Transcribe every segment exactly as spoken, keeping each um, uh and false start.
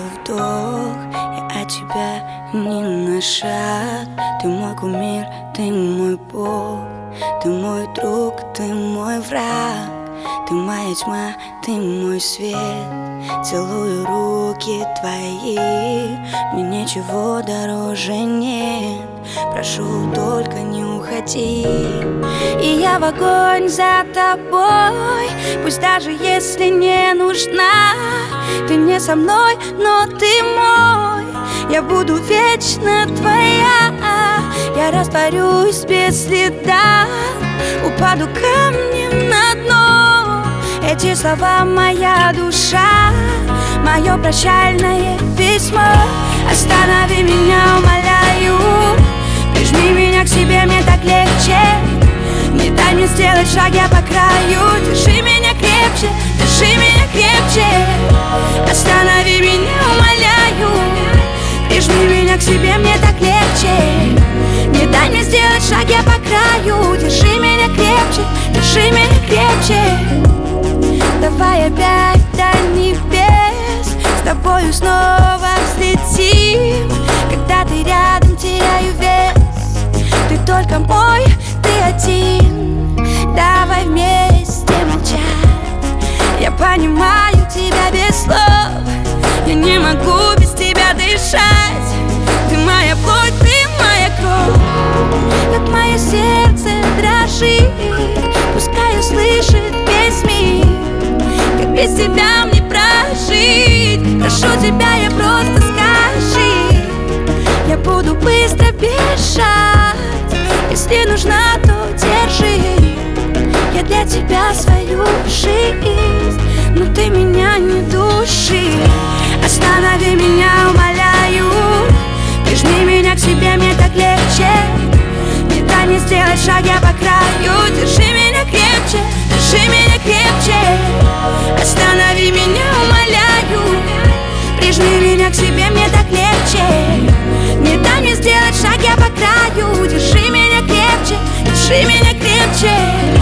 вдох, я от тебя не на шаг. Ты мой кумир, ты мой бог, ты мой друг, ты мой враг. Ты моя тьма, ты мой свет. Целую руки твои, мне ничего дороже нет. Прошу, только не уходи. И я в огонь за тобой, пусть даже если не нужна. Ты не со мной, но ты мой. Я буду вечно твоя. Я растворюсь без следа, упаду камнем на дно. Эти слова моя душа, мое прощальное письмо. Останови меня, умоляю, прижми меня к себе, мне так легче. Не дай мне сделать шаг, я по краю. Держи меня крепче, держи меня крепче. Останови меня, умоляю, прижми меня к себе, мне так легче. Не дай мне сделать шаг, я по краю. Держи меня крепче, держи меня крепче. Давай опять до небес, с тобою снова взлетим. Когда ты рядом, теряю вес. Ты только мой, ты один. Давай вместе молчать. Я понимаю тебя без слов. Я не могу без тебя дышать. Ты моя плоть, ты моя кровь. Как мое сердце дрожит, пускай услышит весь мир. Как без тебя мне прожить. Прошу тебя, я просто скажи. Я буду быстро бежать. Если нужна, то держи. Я для тебя свою жизнь, но ты меня не души. Останови меня, умоляю, прижми меня к себе, мне так легче. Не дай мне сделать шаг, я по краю. Держи меня крепче, держи меня крепче. Останови меня, умоляю, прижми меня к себе, мне так легче. Не дай мне сделать шаг, я по краю. Держи меня крепче, держи меня крепче.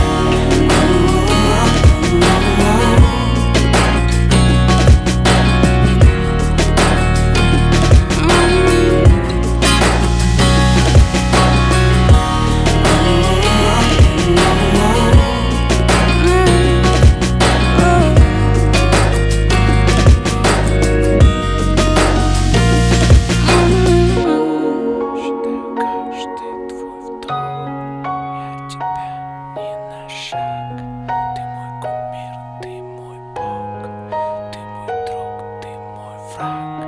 Ты мой кумир, ты мой бог, ты мой друг, ты мой враг.